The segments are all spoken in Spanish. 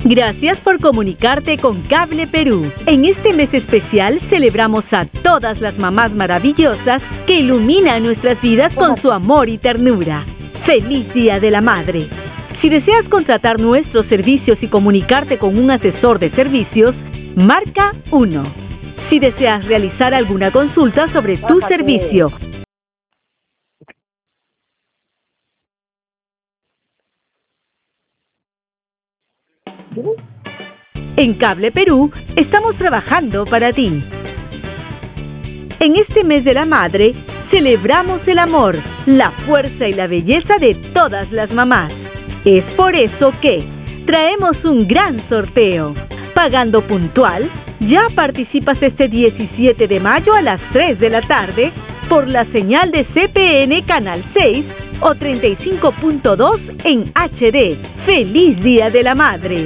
Gracias por comunicarte con Cable Perú. En este mes especial celebramos a todas las mamás maravillosas que iluminan nuestras vidas con su amor y ternura. ¡Feliz Día de la Madre! Si deseas contratar nuestros servicios y comunicarte con un asesor de servicios, marca 1. Si deseas realizar alguna consulta sobre tu servicio, en Cable Perú estamos trabajando para ti. En este mes de la madre, celebramos el amor, la fuerza y la belleza de todas las mamás. Es por eso que traemos un gran sorteo. Pagando puntual, ya participas este 17 de mayo a las 3 de la tarde por la señal de CPN Canal 6 o 35.2 en HD. ¡Feliz Día de la Madre!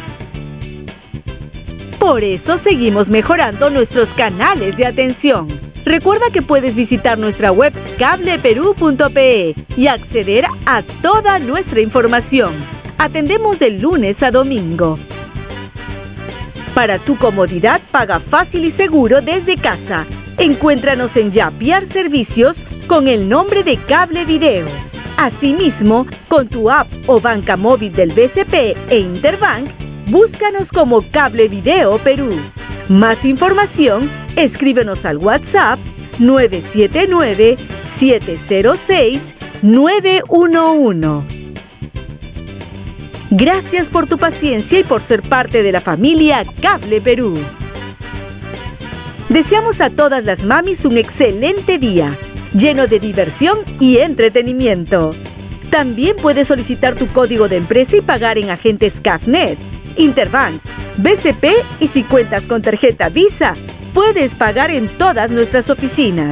Por eso seguimos mejorando nuestros canales de atención. Recuerda que puedes visitar nuestra web cableperú.pe y acceder a toda nuestra información. Atendemos de lunes a domingo. Para tu comodidad, paga fácil y seguro desde casa. Encuéntranos en Yapiar Servicios con el nombre de Cable Video. Asimismo, con tu app o banca móvil del BCP e Interbank, búscanos como Cable Video Perú. Más información, escríbenos al WhatsApp 979-706-911. Gracias por tu paciencia y por ser parte de la familia Cable Perú. Deseamos a todas las mamis un excelente día, lleno de diversión y entretenimiento. También puedes solicitar tu código de empresa y pagar en agentes CAFNet, Interbank, BCP y si cuentas con tarjeta Visa, puedes pagar en todas nuestras oficinas.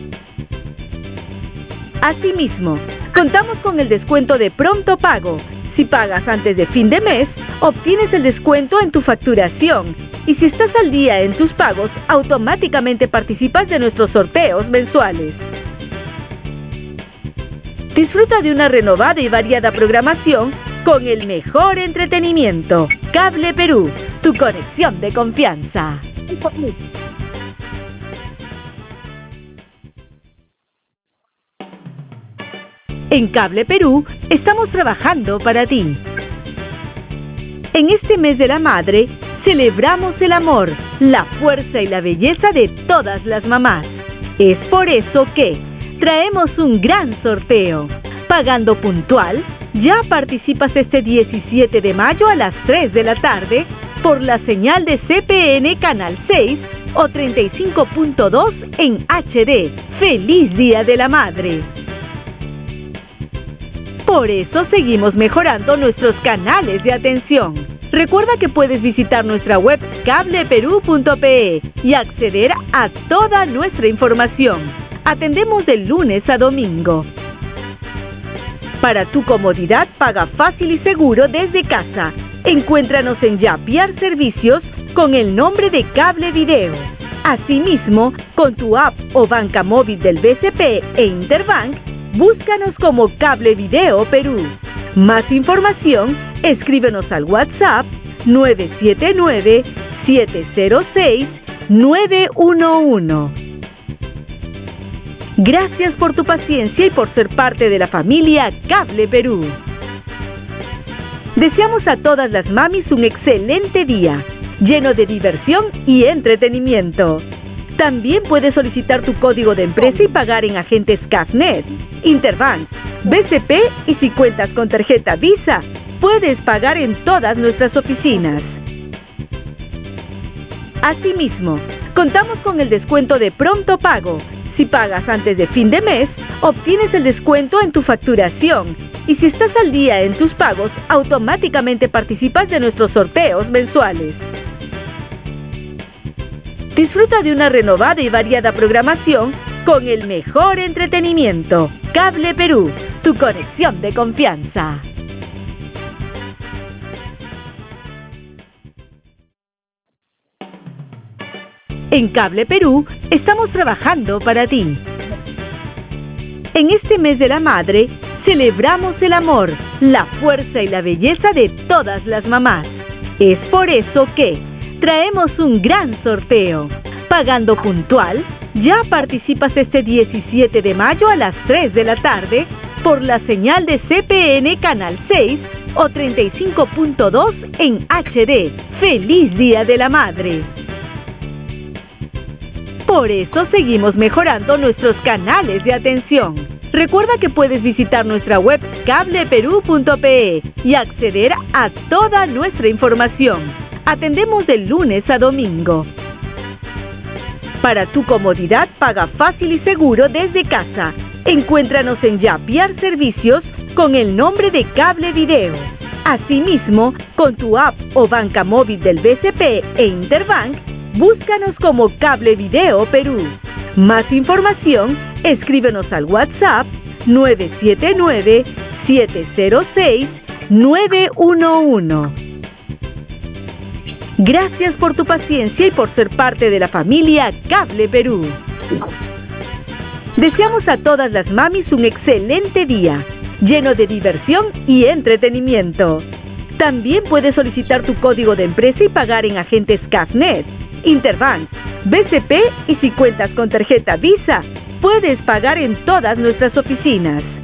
Asimismo, contamos con el descuento de pronto pago. Si pagas antes de fin de mes, obtienes el descuento en tu facturación. Y si estás al día en tus pagos, automáticamente participas de nuestros sorteos mensuales. Disfruta de una renovada y variada programación con el mejor entretenimiento. Cable Perú, tu conexión de confianza. En Cable Perú estamos trabajando para ti. En este mes de la madre, celebramos el amor, la fuerza y la belleza de todas las mamás. Es por eso que traemos un gran sorteo. Pagando puntual, ya participas este 17 de mayo a las 3 de la tarde por la señal de CPN Canal 6 o 35.2 en HD. ¡Feliz Día de la Madre! Por eso seguimos mejorando nuestros canales de atención. Recuerda que puedes visitar nuestra web cableperú.pe y acceder a toda nuestra información. Atendemos de lunes a domingo. Para tu comodidad, paga fácil y seguro desde casa. Encuéntranos en Yapiar Servicios con el nombre de Cable Video. Asimismo, con tu app o banca móvil del BCP e Interbank, búscanos como Cable Video Perú. Más información, escríbenos al WhatsApp 979-706-911. Gracias por tu paciencia y por ser parte de la familia Cable Perú. Deseamos a todas las mamis un excelente día, lleno de diversión y entretenimiento. También puedes solicitar tu código de empresa y pagar en agentes CAFNet, Interbank, BCP y si cuentas con tarjeta Visa, puedes pagar en todas nuestras oficinas. Asimismo, contamos con el descuento de pronto pago. Si pagas antes de fin de mes, obtienes el descuento en tu facturación. Y si estás al día en tus pagos, automáticamente participas de nuestros sorteos mensuales. Disfruta de una renovada y variada programación con el mejor entretenimiento. Cable Perú, tu conexión de confianza. En Cable Perú estamos trabajando para ti. En este mes de la madre, celebramos el amor, la fuerza y la belleza de todas las mamás. Es por eso que traemos un gran sorteo. Pagando puntual, ya participas este 17 de mayo a las 3 de la tarde por la señal de CPN Canal 6 o 35.2 en HD. ¡Feliz Día de la Madre! Por eso seguimos mejorando nuestros canales de atención. Recuerda que puedes visitar nuestra web cableperú.pe y acceder a toda nuestra información. Atendemos de lunes a domingo. Para tu comodidad, paga fácil y seguro desde casa. Encuéntranos en Yapiar Servicios con el nombre de Cable Video. Asimismo, con tu app o banca móvil del BCP e Interbank, búscanos como Cable Video Perú. Más información, escríbenos al WhatsApp 979-706-911. Gracias por tu paciencia y por ser parte de la familia Cable Perú. Deseamos a todas las mamis un excelente día, lleno de diversión y entretenimiento. También puedes solicitar tu código de empresa y pagar en agentes CAFNet, Interbank, BCP y si cuentas con tarjeta Visa, puedes pagar en todas nuestras oficinas.